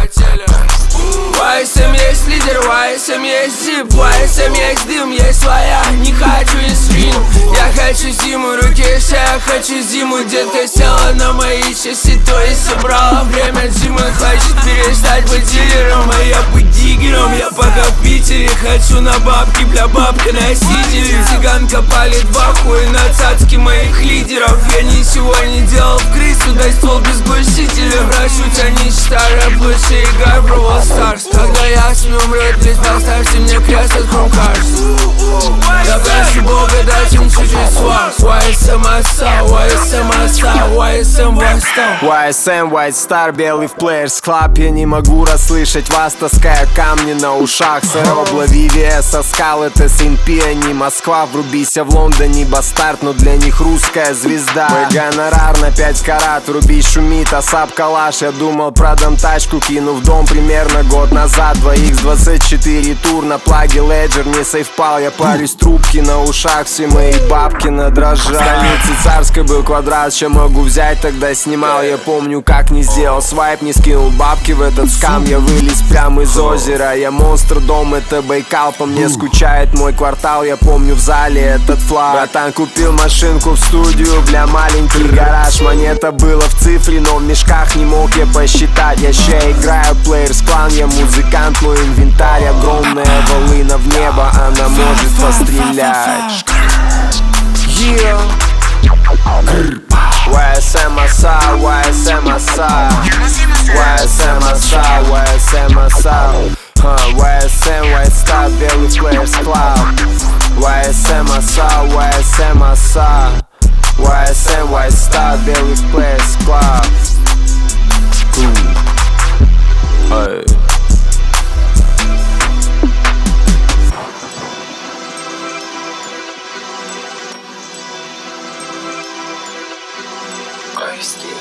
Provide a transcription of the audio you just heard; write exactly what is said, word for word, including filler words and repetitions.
хотели. вай эс эм есть лидер, вай эс эм есть зип, вай эс эм есть дым, есть своя. Не хочу инсулину, я хочу зиму, руки все, я хочу зиму. Детка села на мои часы, то есть собрала время зимы. Хочет перестать быть дилером, а я быть диггером. Я пока в Питере, хочу на бабки, бля, бабка носители. Цыганка палит в ахуе на цацки моих лидеров. Я ничего не делал в крысу, дай ствол без глушителя. Прошу тебя, не считай рэп, лучше играй в Brawl Stars. Когда я с ним умрет, плиз, поставьте мне крест от Chromecast. Я прошу Бога, дайте им чуть-чуть свар. вай эс эм оса, вай эс эм оса, вай эс эм восстал. вай эс эм White Star, белый в Players Club. Я не могу расслышать вас, таская камни на ушах. Сэробла, ви ви эс, а скал, это эс эн пи, а не Москва. Врубися в Лондоне, бастард, но для них русская звезда. Мой гонорар на пять карат, вруби, шумит, асап, калаш. Я думал, продам тачку, кину в дом примерно год назад. два икс двадцать четыре тур на плаге Ledger, не сейфпал. Я парюсь, трубки на ушах, все мои бабки на дрожжах. В столице царской был квадрат, чем могу взять, тогда снимал. Я помню, как не сделал свайп, не скинул бабки в этот скам. Я вылез прямо из озера, я монстр, дом это Байкал. По мне скучает мой квартал, я помню в зале этот флаг. Братан купил машинку в студию, бля, маленький гараж. Монета была в цифре, но в мешках не мог я посчитать. Я ща играю Players Clan, я музыкант, мой инвентарь. Огромная волына в небо, она может пострелять. Yeah. вай эс эм оса, вай эс эм оса, вай эс эм оса, вай эс эм оса, вай эс эм White Star, белый Players Club. вай эс эм оса, вай эс эм оса, вай эс эм White Star, белый Players Club. Эй. Ой,